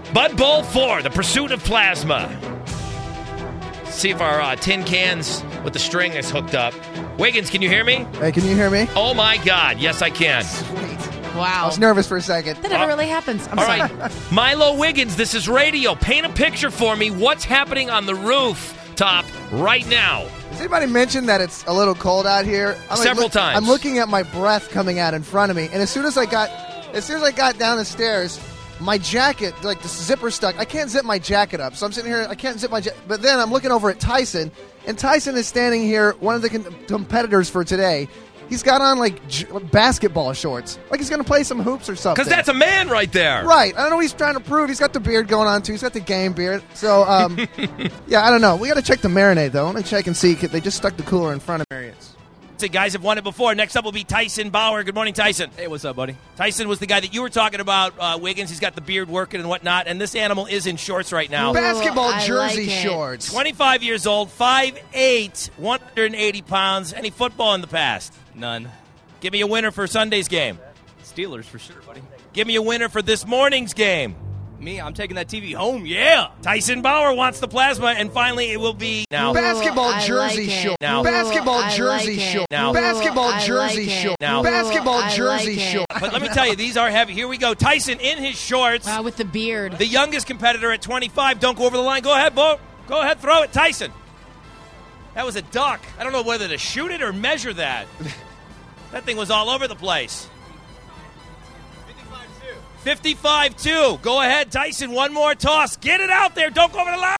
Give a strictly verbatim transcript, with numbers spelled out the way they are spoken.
Bud Bowl four, the pursuit of plasma. See if our uh, tin cans with the string is hooked up. Wiggins, can you hear me? Hey, can you hear me? Oh, my God. Yes, I can. Sweet. Wow. I was nervous for a second. That never really happens. I'm All sorry. right. Milo Wiggins, this is radio. Paint a picture for me. What's happening on the rooftop right now? Has anybody mentioned that it's a little cold out here? I'm like, Several look, times. I'm looking at my breath coming out in front of me, and as soon as I got, as soon as I got down the stairs, my jacket, like the zipper stuck. I can't zip my jacket up, so I'm sitting here. I can't zip my jacket. But then I'm looking over at Tyson, and Tyson is standing here, one of the con- competitors for today. He's got on like j- basketball shorts, like he's going to play some hoops or something. Because that's a man right there. Right. I don't know what he's trying to prove. He's got the beard going on, too. He's got the game beard. So, um, yeah, I don't know. We got to check the marinade, though. I want to check and see. They just stuck the cooler in front of Marriott's. The guys have won it before. Next up will be Tyson Bauer. Good morning, Tyson. Hey, what's up, buddy? Tyson was the guy that you were talking about, uh, Wiggins. He's got the beard working and whatnot, and this animal is in shorts right now. Ooh, Basketball I jersey like it. shorts. twenty-five years old, five eight, one hundred eighty pounds. Any football in the past? None. Give me a winner for Sunday's game. Steelers for sure, buddy. Give me a winner for this morning's game. Me, I'm taking that T V home. Yeah. Tyson Bauer wants the plasma, and finally it will be now. Ooh, Basketball I jersey like it. shorts. Now. Basketball Ooh, I jersey like it. shorts. Now. Basketball Ooh, I jersey like it. shorts. Now. Basketball Ooh, I jersey like it. shorts. But let me tell you, these are heavy. Here we go. Tyson in his shorts. Wow, with the beard. The youngest competitor at twenty-five. Don't go over the line. Go ahead, Bo. Go ahead, throw it. Tyson. That was a duck. I don't know whether to shoot it or measure that. That thing was all over the place. fifty-five two. Go ahead, Tyson. One more toss. Get it out there. Don't go over the line.